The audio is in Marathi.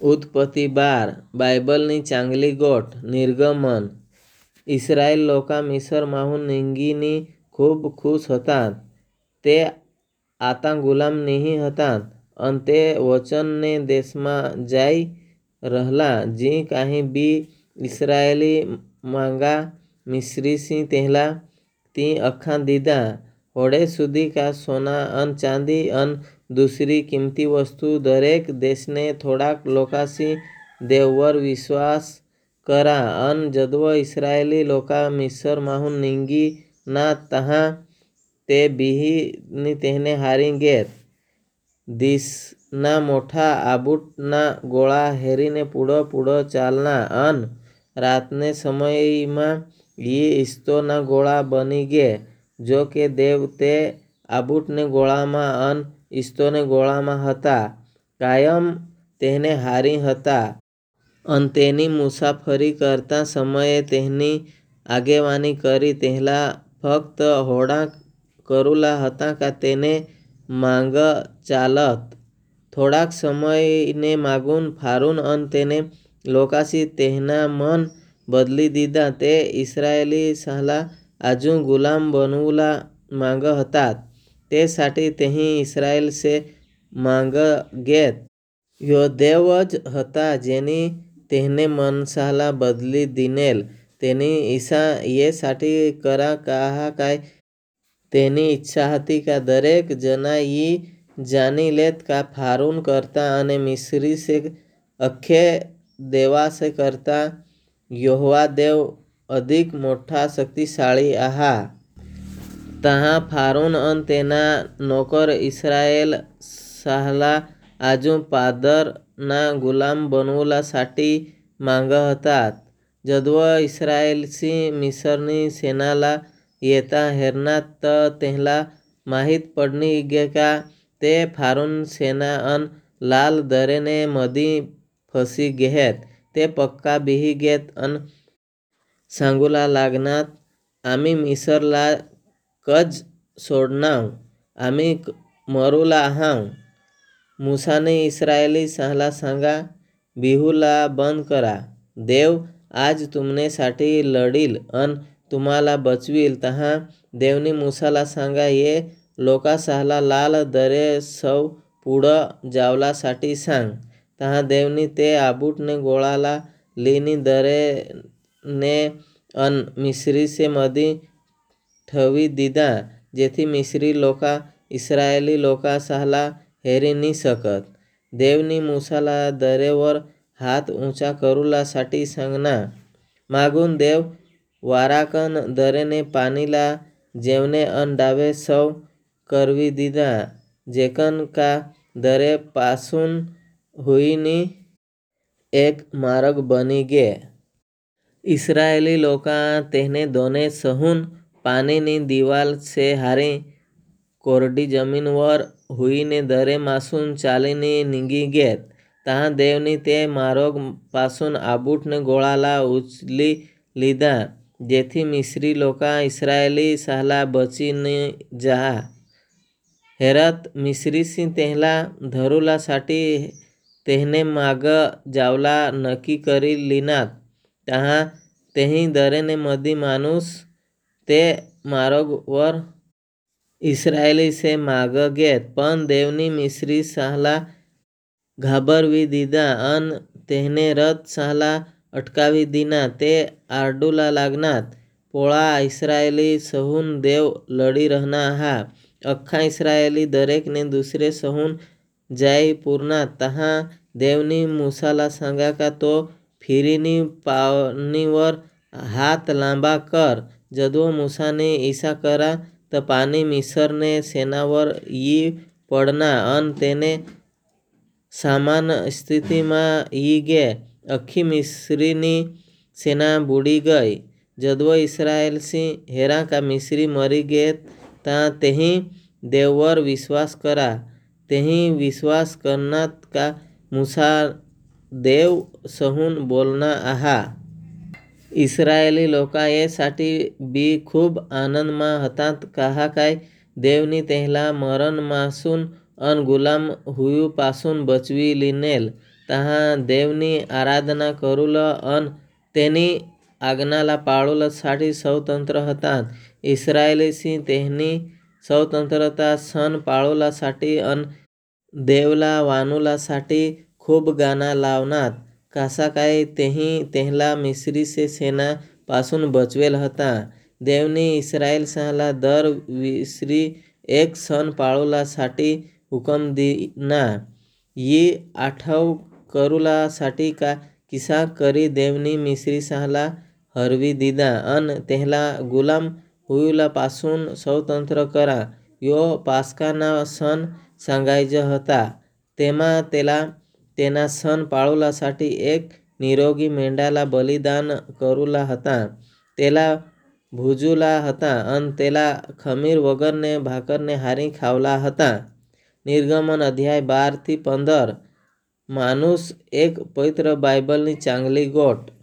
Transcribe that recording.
उत्पत्ती 12 बायबलनी चांगली गोट निर्गमन इस्रायल लोका मिसरमाहून निंगीनी खूप खुश हतात. ते आता गुलाम नहीं हतात अन ते वचनने देशमा जाई रहला. जी काही बी इस्रायली मांगा मिस्रीसी तेहला ती अख्खा दीदा. होडे सुधी का सोना अन चांदी अन दुसरी किमती वस्तू दरेक देशने थोडाक लोकासी देववर विश्वास करा. अन जदव इस्रायली लोका मिसरमाहून निंगी ना तहाँ ते बिही नि तेहने हारी घेत. दिसना मोठा आबूटना गोळा हेरीने पुढं पुढं चालना अन रातने समयीमा यी इस्तोना गोळा बनी गे. जो के देव ते आबूटने गोळामा अन इस्तोने गोळामा हता कायम तेहने हारी हता. अन तेनी मुसाफरी करता समये तेहनी आगेवानी करी तेहला फक्त होडा करूला हता का तेने मांग चालत. थोडाक समयने मागून फारून अन तेने लोकासी तेहना मन बदली दीदा. ते इस्रायली साला आजू गुलाम बनवूला मांग हतात. ते साठी तेही इस्रायल से मांग घेत. ह्यो देवज हता जेनी तेहने मनसाला बदली दिनेल. तेनी ईसा ये साठी करा कहा काय तेनी इच्छा हती का दरेक जना यी जानी लेत का फारून करता अने मिस्री से अख्खे देवासे करता यहोवा देव अधिक मोठा शक्तिशाळी आहा. तहाँ फारून अन तेना नोकर इस्रायल साहला आजू पादर ना गुलाम बनवूला साठी मांग हतात. जदव इस्रायलसी मिसरनी सेनाला येता हेरना त तेहला माहीत पडनी गे का ते फारून सेना अन लाल दरेने मधी फसी गेहेत. ते पक्का बिही गेत अन सांगूला लागनात आमी मिसरला कज सोडनाव, आमी मरूला आहाव. मूसाने इस्रायली साहला सांगा बिहूला बंद करा. देव आज तुमने साठी लढील अन तुम्हाला बचवील. तहाँ देवनी मूसाला सांगा ये लोका साहला लाल दरे सव पुढं जावला साठी सांग. तहाँ देवनी ते आबूटने गोळाला लीनी दरेने अन मिस्री से मधी ठवी दीदा. जेथी मिस्री लोका इस्रायली लोका साहला हेरी नी सकत. देवनी मूसाला दरेवर हात ऊंचा करूला साठी सांगना. मागून देव वाराकन दरेने पानीला जेवने अन डावे सव करवी दीदा. जेकन का दरे पासून हुईनी एक मार्ग बनी गे. इस्रायली लोका तेहने दोने सहून पानीनी दीवाल से हारी कोरडी जमीनवर हुईने दरे मासून चालीनी निंगी घेत. तहाँ देवनी ते मार्ग पासून आबूटने गोळाला उचली लीधा. जेथी मिस्री लोका इस्रायली साहला बची नी जाहा. हेरत मिस्रीसी तेहला धरूला साठी तेहने माग जावला नक्की करी लीनात. तहाँ तेही दरेने मधी माणूस ते मार्गवर इस्रायली से माग घेत. पण देवनी मिस्री साहला घाबरवी दीदा अन तेहने रथ साहला अटकावी दीना. ते आरडूला लागनात पोळा इस्रायली सहून देव लढी रहना आहा. अख्खा इस्रायली दरेकने दुसरे सहून जाई पूरनात. तहाँ देवनी मूसाला सांगा का तो फिरीनी पानीवर हात लांबा कर. जदव मूसाने ईसा करा त पानी मिसरने सेनावर यी पडना अन तेने सामान स्थितीमा यी गे. अख्खी मिस्रीनी सेना बुडी गई. जदव इस्रायलसी हेरा का मिस्री मरी गेत ता तेही देववर विश्वास करा. तेही विश्वास करनात का मूसा देव सहून बोलना आहा. इस्रायली लोका ये साठी बी खूप आनंदमा हतात कहा काय देवनी तेहला मरण मासून अन गुलाम हुयू पासून बचवी लीनेल. ત્યાં દેવની આરાધના કરુલ અન તેની આજ્ઞાલા પાળુલ साठी સ્વતંત્ર હતા. ઇસ્રાયેલી સિંહ તેની સ્વતંत्रता સણ પાળુલાसाठी અન દેવલા વાનુલાसाठी खूप गाणं लावणात. कसा काय तेही त्याला मिस्री सेना पासून बचवेल होता. देवनी इस्रायल सहाला दर विसरी एक सण पाळुलासाठी हुकम दिना. यी आठव करुलासाठी का किसा करी देवनी मिस्री सहाला हरवी दिदा अन त्याला गुलाम हुईलापासून स्वतंत्र करा. यो पास्काना सण सांगायचा होता. तेव्हा त्याला तेना सण पाळुलासाठी एक निरोगी मेंढाला बलिदान करुला होता. त्याला भुजुला होता अन त्याला खमीर वगरने भाकरने हारी खावला होता. निर्गमन अध्याय 12 થી 15. माणूस एक पवित्र बायबलनी चांगली गोट.